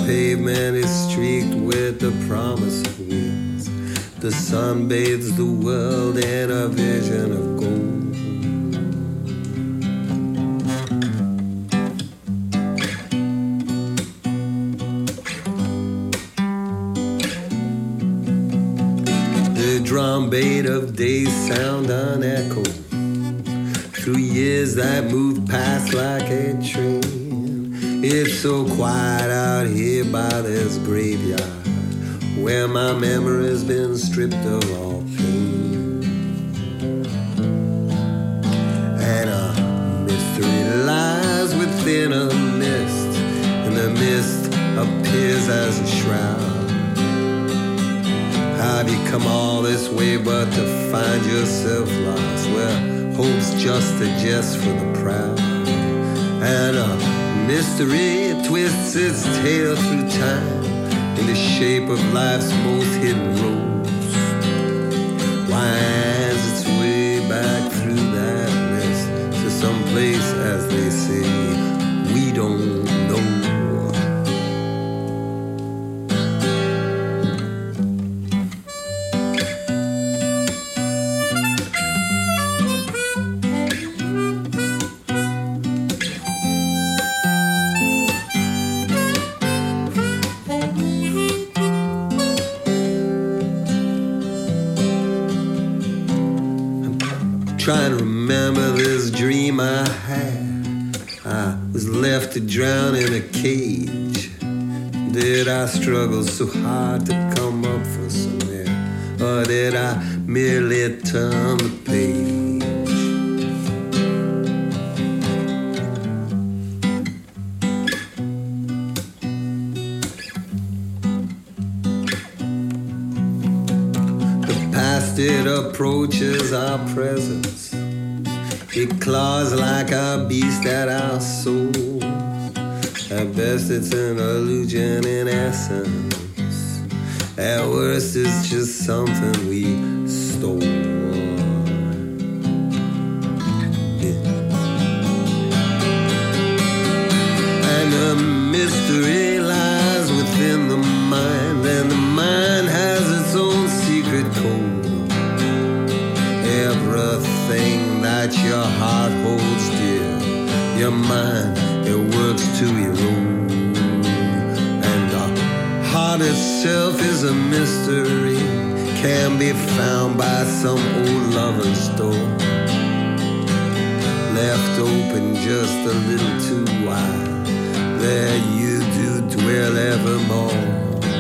pavement is streaked with the promise of wings. The sun bathes the world in a vision of gold. The drum beat of days sound unechoed through years that move past like a train. It's so quiet out here by this graveyard where my memory's been stripped of all pain. And a mystery lies within a mist, and the mist appears as a shroud. Have you come all this way but to find yourself lost, where hope's just a jest for the proud? And a mystery twists its tail through time in the shape of life's most hidden rose. Winds its way back through that mist to some place, as they say, we don't know. Trying to remember this dream I had. I was left to drown in a cage. Did I struggle so hard to come up for some air, or did I merely turn the page? The past, it approaches our presence. It claws like a beast at our soul. At best it's an illusion in essence. At worst it's just something we stole. And the mystery lies within the mind, and the mind has its own secret code. Everything that your heart holds dear, your mind, it works to erode. And the heart itself is a mystery, can be found by some old lover's door, left open just a little too wide. There you do dwell evermore.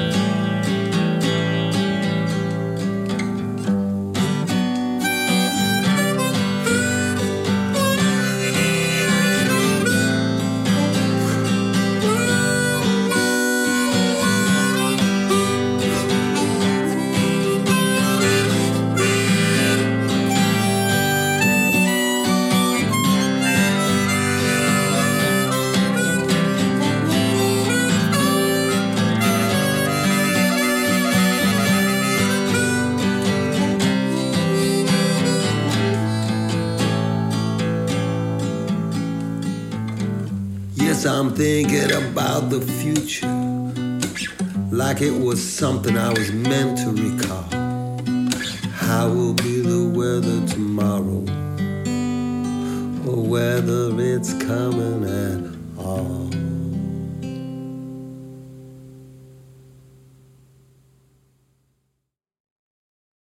I'm thinking about the future like it was something I was meant to recall. How will be the weather tomorrow, or whether it's coming at all?